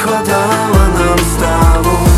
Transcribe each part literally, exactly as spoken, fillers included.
хватало нам с тобой.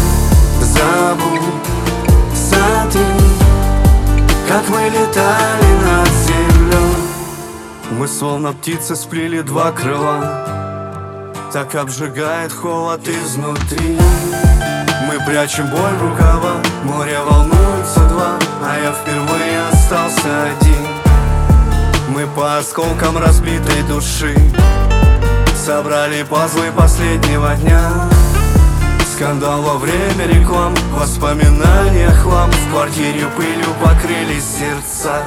Забудься ты, как мы летали над землей. Мы словно птицы сплели два крыла, так обжигает холод изнутри. Мы прячем боль в рукава, море волнуется два, а я впервые остался один. Мы по осколкам разбитой души собрали пазлы последнего дня. Скандал во время реклам, воспоминания хлам. В квартире пылью покрылись сердца.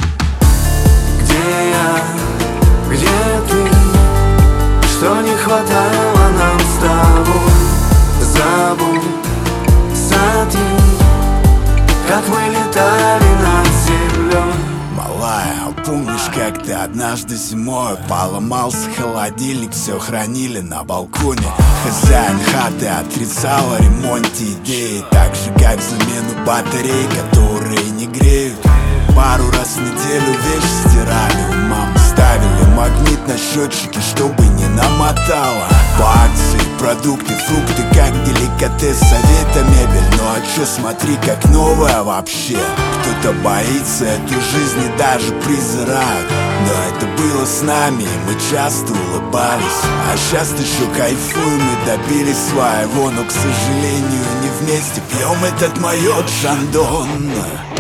Где я, где ты? Что не хватало нам с тобой? Забудься ты, как мы летали над землей. Малая, помнишь, как ты однажды зимой поломался холодильник, все хранили на балконе. Хозяин хаты отрицал о ремонте идеи, так же как замену батарей, которые не греют. Пару раз в неделю вещи стирали, у мамы ставили магнит на счетчике, чтобы не намотало. По акции продукты, фрукты, как деликатес, совета мебель. Ну а чё, смотри, как новая вообще. Кто-то боится эту жизнь и даже презирают, но это было с нами, и мы часто улыбались. А сейчас еще кайфуем, мы добились своего, но, к сожалению, не вместе пьем этот майот Шандон.